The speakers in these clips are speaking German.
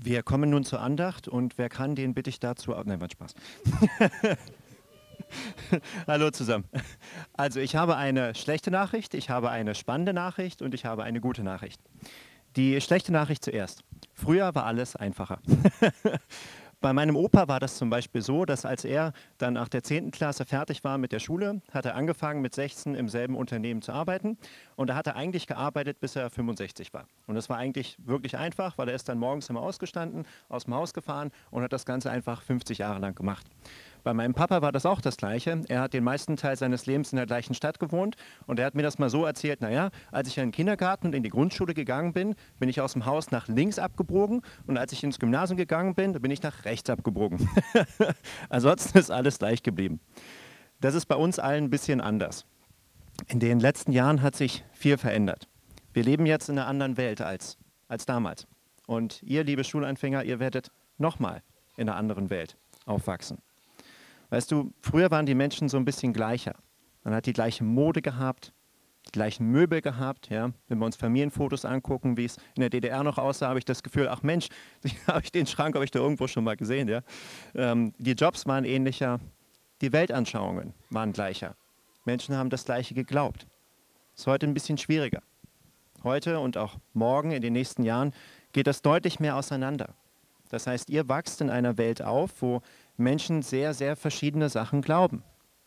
Wir kommen nun zur Andacht und wer kann, den bitte ich dazu. Nein, war Spaß. Hallo zusammen. Also ich habe eine schlechte Nachricht, ich habe eine spannende Nachricht und ich habe eine gute Nachricht. Die schlechte Nachricht zuerst. Früher war alles einfacher. Bei meinem Opa war das zum Beispiel so, dass als er dann nach der 10. Klasse fertig war mit der Schule, hat er angefangen mit 16 im selben Unternehmen zu arbeiten und da hat er eigentlich gearbeitet, bis er 65 war. Und das war eigentlich wirklich einfach, weil er ist dann morgens immer ausgestanden, aus dem Haus gefahren und hat das Ganze einfach 50 Jahre lang gemacht. Bei meinem Papa war das auch das Gleiche. Er hat den meisten Teil seines Lebens in der gleichen Stadt gewohnt und er hat mir das mal so erzählt, naja, als ich in den Kindergarten und in die Grundschule gegangen bin, bin ich aus dem Haus nach links abgebogen und als ich ins Gymnasium gegangen bin, bin ich nach rechts abgebogen. Ansonsten ist alles gleich geblieben. Das ist bei uns allen ein bisschen anders. In den letzten Jahren hat sich viel verändert. Wir leben jetzt in einer anderen Welt als damals. Und ihr, liebe Schulanfänger, ihr werdet nochmal in einer anderen Welt aufwachsen. Weißt du, früher waren die Menschen so ein bisschen gleicher. Man hat die gleiche Mode gehabt, die gleichen Möbel gehabt. Ja? Wenn wir uns Familienfotos angucken, wie es in der DDR noch aussah, habe ich das Gefühl, ach Mensch, habe ich den Schrank, habe ich da irgendwo schon mal gesehen. Ja? Die Jobs waren ähnlicher, die Weltanschauungen waren gleicher. Menschen haben das Gleiche geglaubt. Ist heute ein bisschen schwieriger. Heute und auch morgen, in den nächsten Jahren, geht das deutlich mehr auseinander. Das heißt, ihr wachst in einer Welt auf, wo Menschen sehr, sehr verschiedene Sachen glauben.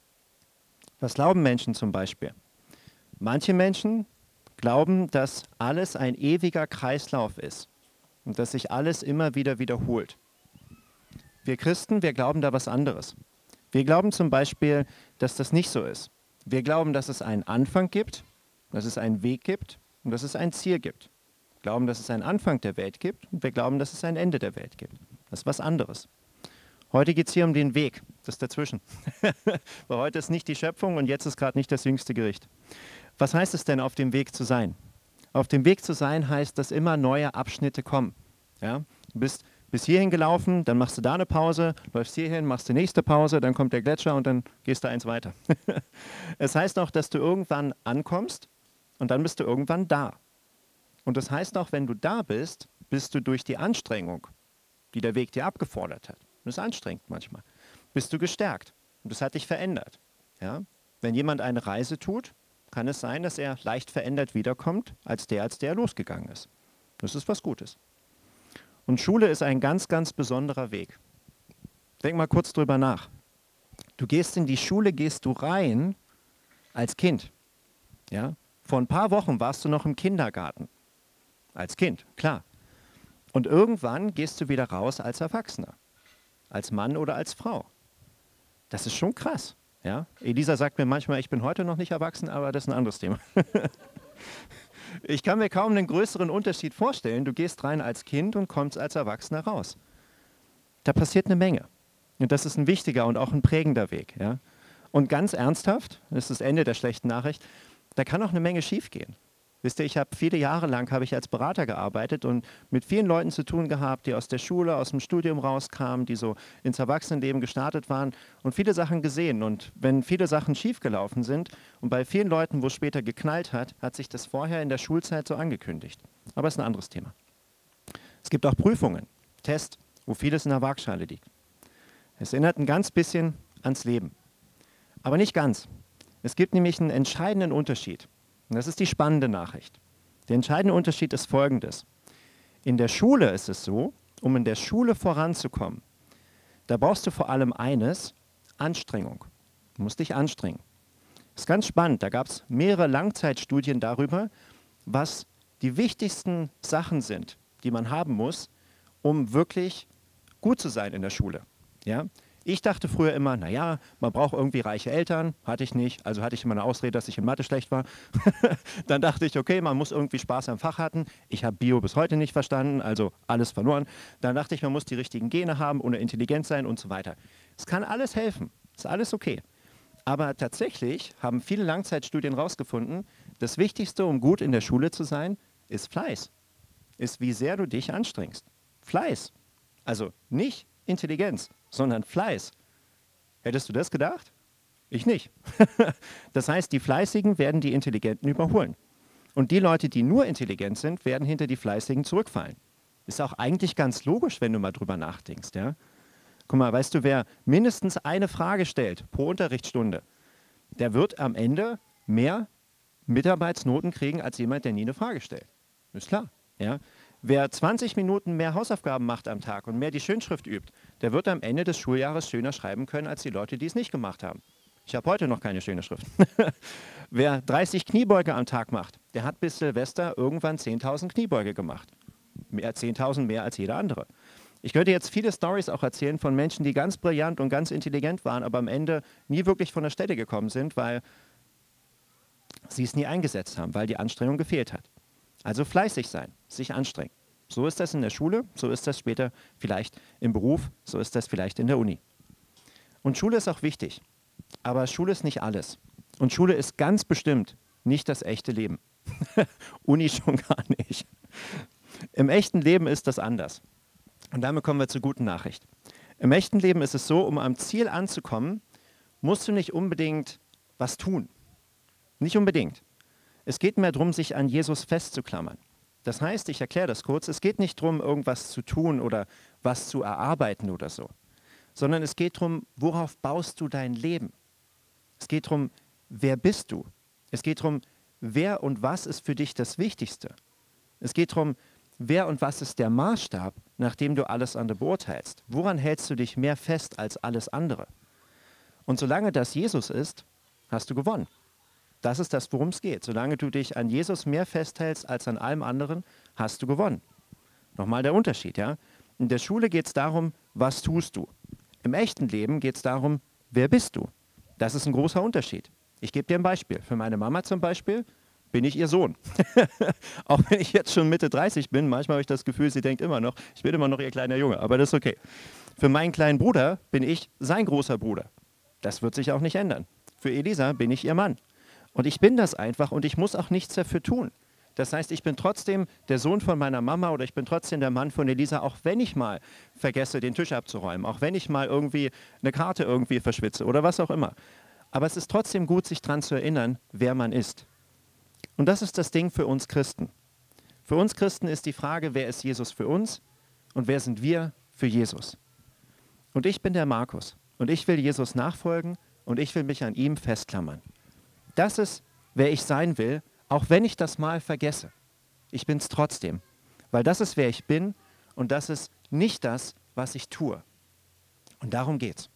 Was glauben Menschen zum Beispiel? Manche Menschen glauben, dass alles ein ewiger Kreislauf ist und dass sich alles immer wieder wiederholt. Wir Christen, wir glauben da was anderes. Wir glauben zum Beispiel, dass das nicht so ist. Wir glauben, dass es einen Anfang gibt, dass es einen Weg gibt und dass es ein Ziel gibt. Wir glauben, dass es einen Anfang der Welt gibt und wir glauben, dass es ein Ende der Welt gibt. Das ist was anderes. Heute geht es hier um den Weg, das dazwischen. Weil heute ist nicht die Schöpfung und jetzt ist gerade nicht das jüngste Gericht. Was heißt es denn, auf dem Weg zu sein? Auf dem Weg zu sein heißt, dass immer neue Abschnitte kommen. Ja? Du bist bis hierhin gelaufen, dann machst du da eine Pause, läufst hierhin, machst die nächste Pause, dann kommt der Gletscher und dann gehst du eins weiter. Es heißt auch, dass du irgendwann ankommst und dann bist du irgendwann da. Und das heißt auch, wenn du da bist, bist du durch die Anstrengung, die der Weg dir abgefordert hat, das ist anstrengend manchmal, bist du gestärkt und das hat dich verändert. Ja? Wenn jemand eine Reise tut, kann es sein, dass er leicht verändert wiederkommt, als der losgegangen ist. Das ist was Gutes. Und Schule ist ein ganz, ganz besonderer Weg. Denk mal kurz drüber nach. Du gehst in die Schule, gehst du rein als Kind. Ja? Vor ein paar Wochen warst du noch im Kindergarten. Als Kind, klar. Und irgendwann gehst du wieder raus als Erwachsener. Als Mann oder als Frau. Das ist schon krass. Ja? Elisa sagt mir manchmal, ich bin heute noch nicht erwachsen, aber das ist ein anderes Thema. Ich kann mir kaum einen größeren Unterschied vorstellen. Du gehst rein als Kind und kommst als Erwachsener raus. Da passiert eine Menge. Und das ist ein wichtiger und auch ein prägender Weg. Ja? Und ganz ernsthaft, das ist das Ende der schlechten Nachricht, da kann auch eine Menge schiefgehen. Wisst ihr, ich habe viele Jahre lang als Berater gearbeitet und mit vielen Leuten zu tun gehabt, die aus der Schule, aus dem Studium rauskamen, die so ins Erwachsenenleben gestartet waren und viele Sachen gesehen. Und wenn viele Sachen schiefgelaufen sind und bei vielen Leuten, wo es später geknallt hat, hat sich das vorher in der Schulzeit so angekündigt. Aber es ist ein anderes Thema. Es gibt auch Prüfungen, Tests, wo vieles in der Waagschale liegt. Es erinnert ein ganz bisschen ans Leben. Aber nicht ganz. Es gibt nämlich einen entscheidenden Unterschied. Und das ist die spannende Nachricht. Der entscheidende Unterschied ist folgendes. In der Schule ist es so, um in der Schule voranzukommen, da brauchst du vor allem eines, Anstrengung. Du musst dich anstrengen. Das ist ganz spannend. Da gab es mehrere Langzeitstudien darüber, was die wichtigsten Sachen sind, die man haben muss, um wirklich gut zu sein in der Schule. Ja? Ich dachte früher immer, naja, man braucht irgendwie reiche Eltern, hatte ich nicht, also hatte ich immer eine Ausrede, dass ich in Mathe schlecht war. Dann dachte ich, okay, man muss irgendwie Spaß am Fach haben. Ich habe Bio bis heute nicht verstanden, also alles verloren. Dann dachte ich, man muss die richtigen Gene haben oder intelligent sein und so weiter. Es kann alles helfen, ist alles okay. Aber tatsächlich haben viele Langzeitstudien herausgefunden, das Wichtigste, um gut in der Schule zu sein, ist Fleiß. Ist, wie sehr du dich anstrengst. Fleiß. Also nicht Intelligenz, sondern Fleiß. Hättest du das gedacht? Ich nicht. Das heißt, die Fleißigen werden die Intelligenten überholen. Und die Leute, die nur intelligent sind, werden hinter die Fleißigen zurückfallen. Ist auch eigentlich ganz logisch, wenn du mal drüber nachdenkst. Ja? Guck mal, weißt du, wer mindestens eine Frage stellt pro Unterrichtsstunde, der wird am Ende mehr Mitarbeitsnoten kriegen als jemand, der nie eine Frage stellt. Ist klar. Ja? Wer 20 Minuten mehr Hausaufgaben macht am Tag und mehr die Schönschrift übt, der wird am Ende des Schuljahres schöner schreiben können als die Leute, die es nicht gemacht haben. Ich habe heute noch keine schöne Schrift. Wer 30 Kniebeuge am Tag macht, der hat bis Silvester irgendwann 10.000 Kniebeuge gemacht. 10.000 mehr als jeder andere. Ich könnte jetzt viele Storys auch erzählen von Menschen, die ganz brillant und ganz intelligent waren, aber am Ende nie wirklich von der Stelle gekommen sind, weil sie es nie eingesetzt haben, weil die Anstrengung gefehlt hat. Also fleißig sein, sich anstrengen. So ist das in der Schule, so ist das später vielleicht im Beruf, so ist das vielleicht in der Uni. Und Schule ist auch wichtig, aber Schule ist nicht alles. Und Schule ist ganz bestimmt nicht das echte Leben. Uni schon gar nicht. Im echten Leben ist das anders. Und damit kommen wir zur guten Nachricht. Im echten Leben ist es so, um am Ziel anzukommen, musst du nicht unbedingt was tun. Nicht unbedingt. Es geht mehr darum, sich an Jesus festzuklammern. Das heißt, ich erkläre das kurz, es geht nicht darum, irgendwas zu tun oder was zu erarbeiten oder so, sondern es geht darum, worauf baust du dein Leben? Es geht darum, wer bist du? Es geht darum, wer und was ist für dich das Wichtigste? Es geht darum, wer und was ist der Maßstab, nach dem du alles andere beurteilst? Woran hältst du dich mehr fest als alles andere? Und solange das Jesus ist, hast du gewonnen. Das ist das, worum es geht. Solange du dich an Jesus mehr festhältst als an allem anderen, hast du gewonnen. Nochmal der Unterschied, ja? In der Schule geht es darum, was tust du? Im echten Leben geht es darum, wer bist du? Das ist ein großer Unterschied. Ich gebe dir ein Beispiel. Für meine Mama zum Beispiel bin ich ihr Sohn. Auch wenn ich jetzt schon Mitte 30 bin, manchmal habe ich das Gefühl, sie denkt immer noch, ich bin immer noch ihr kleiner Junge, aber das ist okay. Für meinen kleinen Bruder bin ich sein großer Bruder. Das wird sich auch nicht ändern. Für Elisa bin ich ihr Mann. Und ich bin das einfach und ich muss auch nichts dafür tun. Das heißt, ich bin trotzdem der Sohn von meiner Mama oder ich bin trotzdem der Mann von Elisa, auch wenn ich mal vergesse, den Tisch abzuräumen, auch wenn ich mal irgendwie eine Karte irgendwie verschwitze oder was auch immer. Aber es ist trotzdem gut, sich daran zu erinnern, wer man ist. Und das ist das Ding für uns Christen. Für uns Christen ist die Frage, wer ist Jesus für uns und wer sind wir für Jesus? Und ich bin der Markus und ich will Jesus nachfolgen und ich will mich an ihm festklammern. Das ist, wer ich sein will, auch wenn ich das mal vergesse. Ich bin es trotzdem, weil das ist, wer ich bin und das ist nicht das, was ich tue. Und darum geht's.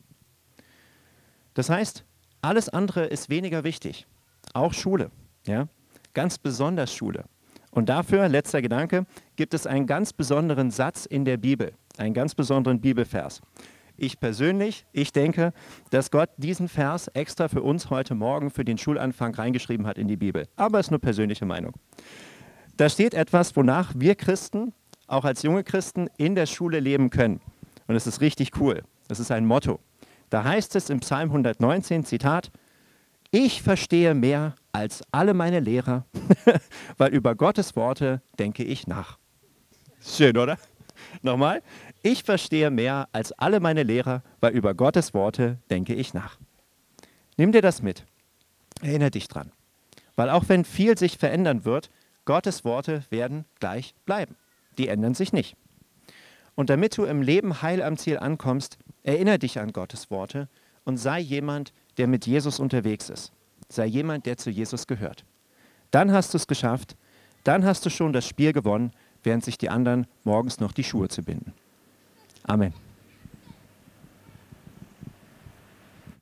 Das heißt, alles andere ist weniger wichtig. Auch Schule, ja? Ganz besonders Schule. Und dafür, letzter Gedanke, gibt es einen ganz besonderen Satz in der Bibel, einen ganz besonderen Bibelvers. Ich persönlich, ich denke, dass Gott diesen Vers extra für uns heute Morgen für den Schulanfang reingeschrieben hat in die Bibel. Aber es ist nur persönliche Meinung. Da steht etwas, wonach wir Christen, auch als junge Christen, in der Schule leben können. Und es ist richtig cool. Das ist ein Motto. Da heißt es im Psalm 119, Zitat, ich verstehe mehr als alle meine Lehrer, weil über Gottes Worte denke ich nach. Schön, oder? Nochmal. Ich verstehe mehr als alle meine Lehrer, weil über Gottes Worte denke ich nach. Nimm dir das mit. Erinnere dich dran. Weil auch wenn viel sich verändern wird, Gottes Worte werden gleich bleiben. Die ändern sich nicht. Und damit du im Leben heil am Ziel ankommst, erinnere dich an Gottes Worte und sei jemand, der mit Jesus unterwegs ist. Sei jemand, der zu Jesus gehört. Dann hast du es geschafft. Dann hast du schon das Spiel gewonnen, während sich die anderen morgens noch die Schuhe zu binden. Amen.